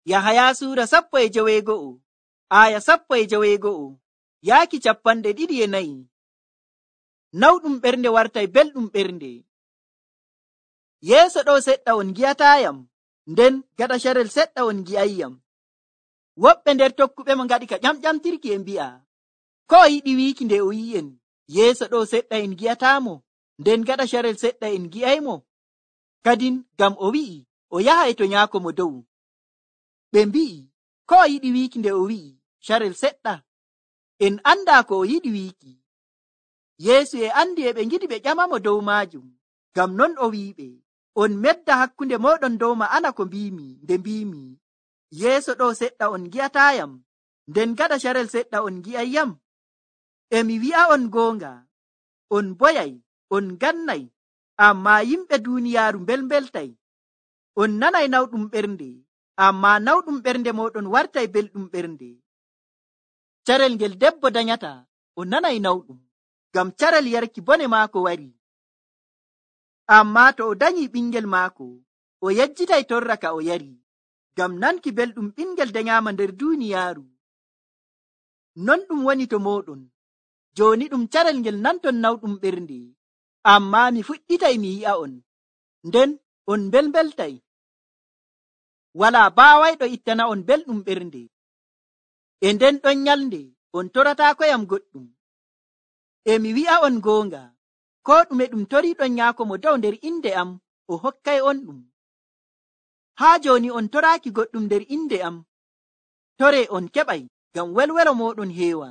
Yahaya Sura 19 aya 19 yaaki 24. Nawɗum ɓernde wartay belɗum ɓernde. Yeeso ɗo seɗɗa on gi'atayam, nden gaɗa carel seɗɗa on gi'ayyam. Woɓɓe nder tokkuɓe mo ngaɗi ka ƴamƴamtirki e mbi'a, ko o yiɗi wiiki nde o yi'en, yeeso ɗo seɗɗa en gi'atamo, nden gaɗa carel seɗɗa en gi'aymo. Kadin gam o wi'i o yahay to nyaako mo dow. Ɓe mbi'i, ko o yiɗi wiiki nde o wi'i carel seɗɗa, en anda ko o yiɗi wiiki. Yeesu e andi e ɓe ngiɗi ɓe ƴamamo dow maajum, gam non o wi'iɓe, on medda hakkunde moɗon dow ma'ana ko mbimi nde mbimi, yeeso ɗo seɗɗa on gi'atayam, nden gaɗa carel seɗɗa on gi'ayyam. Emi wi'a on goonga, on boyay, on gannay, amma yimɓe duniyaaru mbelmbeltay. On nanay nawɗum ɓernde, amma nawɗum ɓernde moɗon wartay belɗum ɓernde. Carel ngel debbo danyata, o nanay nawɗum, gam carel yarki bone maako wari. Amma to o danyi ɓingel maako, o yejjitay torra ka o yari, gam nanki belɗum ɓingel danyama nder duniyaaru. Non ɗum woni to moɗon, joni ɗum carel ngel nanton nawɗum ɓernde, amma mi fuɗɗitay mi yi'a on, nden on mbelmbeltay. Wala baawayɗo ittana on belɗum ɓernde. E nden ɗon nyalnde on toratakoyam goɗɗum. Emi wi'a on goonga, ko ɗume ɗum toriɗon nyaako mo dow nder inde am, o hokkay on ɗum. Haa joni on toraki goɗɗum nder inde am, tore on keɓay, gam welwelo moɗon heewa.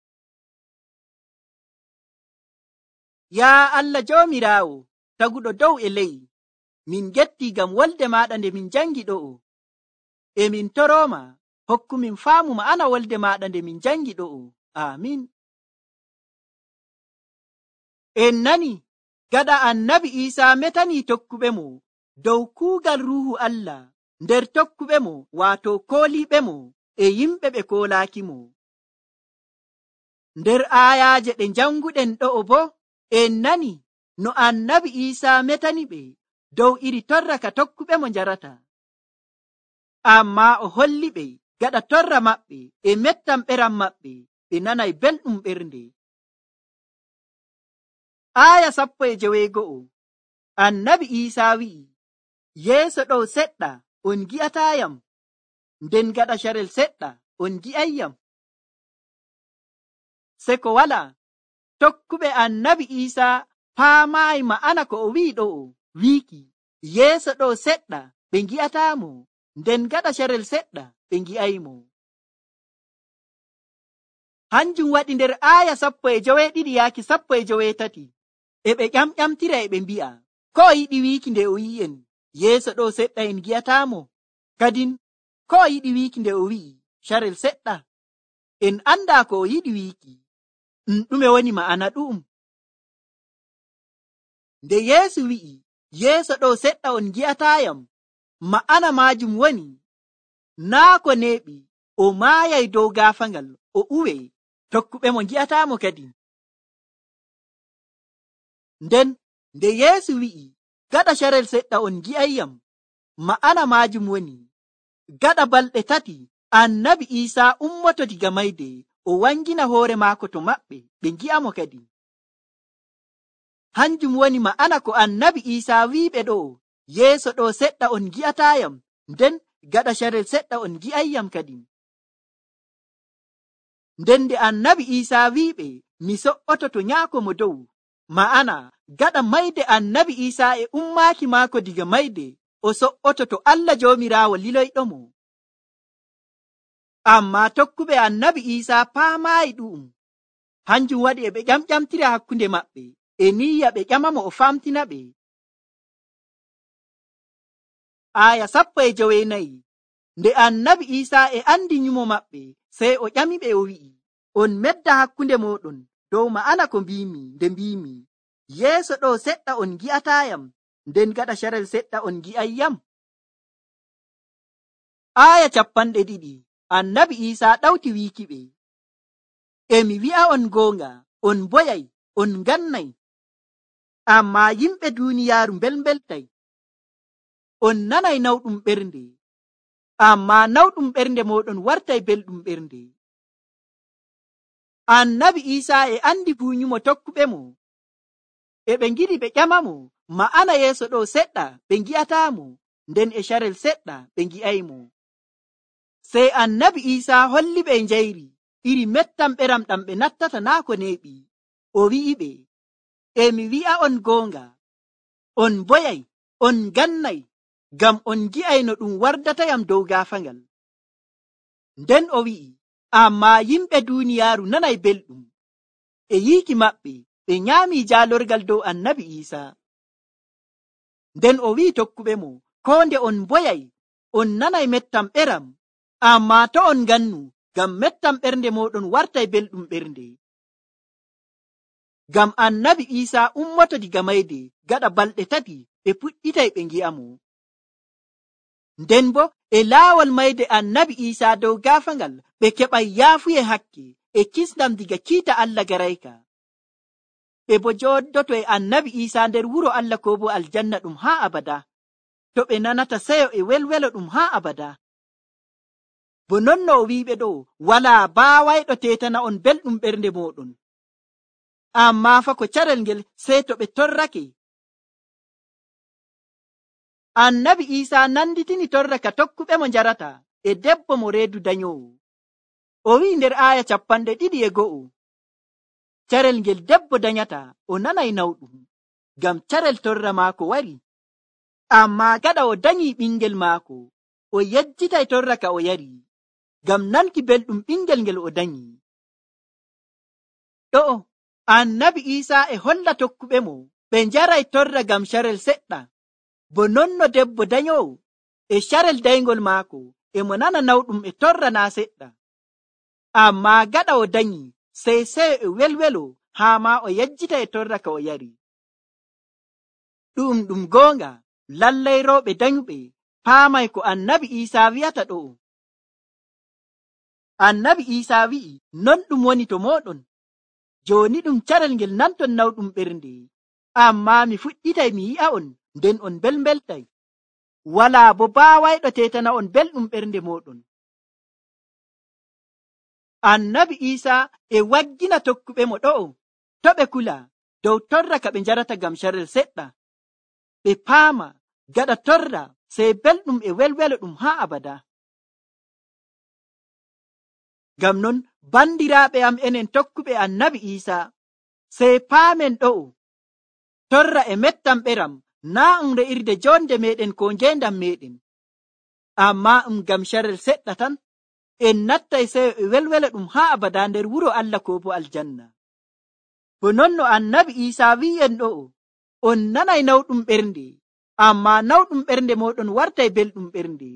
Yaa Allah joomiraawo, taguɗo dow e ley, min getti gam wolde maɗa nde min jangi ɗo'o. Emin toroma, hokkumin faamu ma'ana wolde maɗa nde min jangi ɗo'o. Amin. En nani, gaɗa annabi Isa metani tokkuɓe mo dow kuugal ruhu Allah nder tokkuɓe mo, wato kooliɓe mo e yimɓe ɓe koolaki mo. Nder ayaje ɗe janguɗen ɗo'o bo, en nani no annabi Isa metani ɓe dow iri torra ka tokkuɓe mo njarata. Amma o holli ɓe gaɗa torra maɓɓe e mettam ɓeram maɓɓe, ɓe nanay belɗum ɓernde. Aya 19 annabi Isa wi'i, yeeso ɗo seɗɗa on gi'atayam, nden gaɗa carel seɗɗa on gi'ayyam. Se ko wala, tokkuɓe annabi Isa paamayi ma'ana ko o wi'i ɗo'o, wiiki yeeso ɗo seɗɗa ɓe gi'atamo, nden gaɗa carel seɗɗa ɓe gi'aymo. Hanjum waɗi nder aya 12 yaaki 13 e ɓe ƴamƴamtira e ɓe mbi'a, ko o yiɗi wiiki nde o yi'en, yeeso ɗo seɗɗa en gi'atamo. Kadin ko o yiɗi wiiki nde o wi'i carel seɗɗa, en anda ko o yiɗi wiiki. Ɗume woni ma'ana ɗum? Nde Yeesu wi'i yeeso ɗo seɗɗa on gi'atayam, ma'ana majum woni naa ko neeɓi o maayay dow gaafangal o uwe, tokkuɓe mo gi'atamo kadi. Nden nde Yeesu wi'i gaɗa carel seɗɗa on gi'ayyam, ma'ana majum woni gaɗa balɗe 3 annabi Isa ummoto diga mayde, o wangina hoore maako to maɓɓe, ɓe gi'amo kadi. Hanjum woni ma'ana ko annabi Isa wiɓe ɗo, yeeso ɗo seɗɗa on gi'atayam, nden gaɗa carel seɗɗa on gi'ayyam kadi. Nden nde annabi Isa wiɓe mi so'oto to nyaako mo dow, ma'ana gaɗa mayde annabi Isa e ummaki maako diga mayde, o so'oto to Allah joomiraawo liloyɗo mo. Amma tokkuɓe annabi Isa paamayi ɗum. Hanjum waɗi e ɓe ƴamƴamtira hakkunde maɓɓe, e niyya ɓe ƴamamo o famtina ɓe. Aya 14 nde annabi Isa e andi nyumo maɓɓe, sey o ƴamiɓe o wi'i, on medda hakkunde moɗon dow ma'ana ko mbimi nde mbimi, yeeso ɗo seɗɗa on gi'atayam, nden gaɗa carel seɗɗa on gi'ayyam. Aya 20 annabi Isa ɗawti wiiki ɓe, emi wi'a on goonga, on boyay, on gannay, amma yimɓe duniyaaru mbelmbeltay. On nanay nawɗum ɓernde, amma nawɗum ɓernde moɗon wartay belɗum ɓernde. Annabi Isa e andi buunyumo tokkuɓe mo, e ɓe giɗi ɓe ƴamamo, ma'ana yeeso ɗo seɗɗa ɓe gi'atamo, nden e sharel seɗɗa ɓe gi'aymo. Sey annabi Isa holli ɓe njayri iri mettam ɓeram ɗam ɓe nattata naa ko neeɓi. O wi'i ɓe, emi wi'a on goonga, on boyay, on gannay, ngam on gi'ay no ɗum wardatayam dow gaafangal. Nden o wi'i, amma yimɓe duuniyaaru nanay belɗum. E yiiki maɓɓe ɓe nyaami jaalorgal dow annabi Isa. Nden o wi'i tokkuɓe mo, ko nde on boyay, on nanay mettam ɓeram, amma to on gannu, ngam mettam ɓernde moɗon wartay belɗum ɓernde. Ngam annabi Isa ummoto diga mayde, gaɗa balɗe 3 ɓe puɗɗitay ɓe ngi'amo. Nden bo e laawol mayde annabi Isa dow gaafangal ɓe keɓay yaafuye hakke e kisndam diga kiita Allah garayka. Ɓe bo joddoto e annabi Isa nder wuro Allah ko bo aljanna ɗum haa abada, to ɓe nanata seyo e welwelo ɗum haa abada. Bo nonno o wiɓe ɗo, walaa baawayɗo tetana on belɗum ɓernde moɗon, amma fa ko carel ngel sey to ɓe torrake. Annabi Isa nanditini torra ka tokkuɓe mo njarata e debbo mo reedu dañowo. O wi'i nder aya 22, carel ngel debbo danyata o nanay nawɗum, ngam carel torra maako wari. Amma gaɗa o danyi ɓingel maako, o yejjitay torra ka o yari, ngam nanki belɗum ɓingel ngel o danyi. Ɗo annabi Isa e holla tokkuɓe mo ɓe njaray torra ngam carel seɗɗa, bo nonno debbo danyowo e carel daygol maako e mo nana nawɗum e torra na seɗɗa. Amma gaɗa o danyi sey seyo e welwelo haa ma o yejjita e torra ka o yari. Ɗum goonga, lallay rewɓe danyuɓe paamay ko annabi Isa wi'ata ɗo. Annabi Isa wi'i, non ɗum woni to moɗon. Joni ɗum carel ngel nanton nawɗum ɓernde, amma mi fuɗɗitay mi yi'a on, nden on belbeltay. Walaa bo baawayɗo tetana on belɗum ɓernde moɗon. Annabi Isa e waggina tokkuɓe mo ɗo, to ɓe kula dow torra ka ɓe njarata ngam carel seɗɗa. Ɓe paama gaɗa torra sey belɗum e welwelo ɗum haa abada. Ngam non bandiraaɓe am enen tokkuɓe annabi Isa, sey paamen ɗo, torra e mettam ɓeram naa re'irde jonde meɗen ko ngendam meɗen, amma ngam carel seɗɗa tan en nattay seyo e welwelo ɗum haa abada nder wuro Allah ko bo aljanna. Bo nonno annabi Isa wi'en ɗo, on nanay nawɗum ɓernde, amma nawɗum ɓernde moɗon wartay belɗum ɓernde.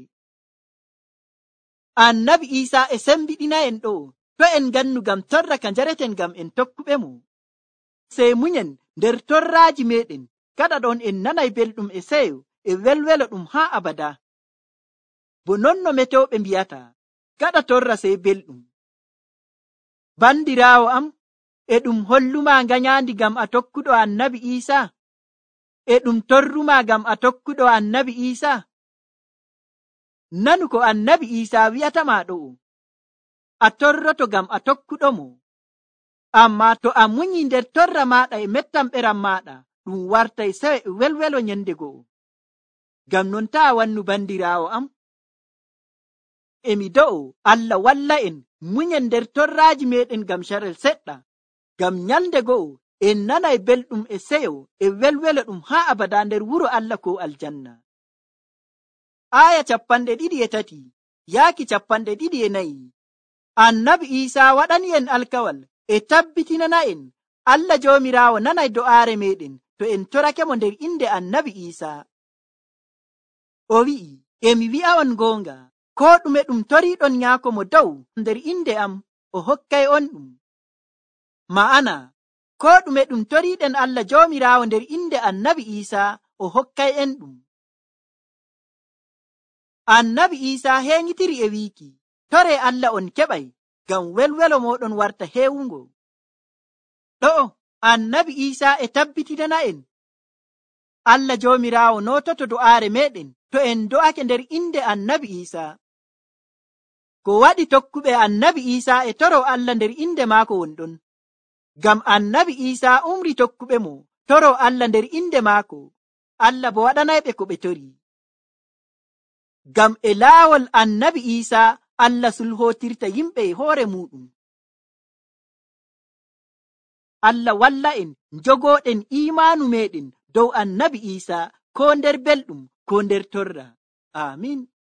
Annabi Isa e sembiɗina en ɗo, to en gannu ngam torra ka njareten ngam en tokkuɓe mo, sey munyen nder torraaji meɗen, gaɗa ɗon en nanay belɗum e seyo e welwelo ɗum haa abada. Bo nonno metewɓe mbiyata, gaɗa torra sey belɗum. Bandiraawo am, e ɗum holluma nganyandi ngam a tokkuɗo annabi Isa? E ɗum torruma ngam a tokkuɗo annabi Isa? Nanu ko annabi Isa wi'atama ɗo, a torroto ngam a tokkuɗo mo, amma to a munyi nder torra maɗa e mettam ɓeram maɗa, ɗum wartay seyo e welwelo nyande go'o. Ngam non ta wannu bandiraawo am, emi do'o Allah walla en munyen nder torraaji meɗen ngam carel seɗɗa, ngam nyalde go'o en nanay belɗum e seyo e welwelo ɗum haa abada nder wuro Allah ko aljanna. Aya 23 yaaki 24. Annabi Isa waɗani en alkawal e tabbitinana en Allah Joomiraawo nanay do'aare meɗen to en torake mo nder inde annabi Isa. O wi'i, emi wi'a on goonga, ko ɗume ɗum toriɗon nyaako mo dow nder inde am, o hokkay on ɗum. Ma'ana, ko ɗume ɗum toriɗen Allah Joomiraawo nder inde annabi Isa, o hokkay en ɗum. Annabi Isa heñitiri e wiiki, tore Allah on keɓay, ngam welwelo moɗon warta heewungo. Ɗo annabi Isa e tabbitinana en Allah Joomiraawo nototo do'aare meɗen to en do'ake nder inde annabi Isa. ko waɗi tokkuɓe annabi Isaa e toro Allah nder inde maako wonɗon. Ngam annabi Isaa umri tokkuɓe mo toro Allah nder inde maako, Allah bo waɗanayɓe ko ɓe tori. Ngam e laawol annabi Isaa Allah sulhotirta yimɓe e hoore muɗum. Allah walla en jogoɗen imanu meɗen dow annabi Isaa, ko nder belɗum ko nder torra. Amin.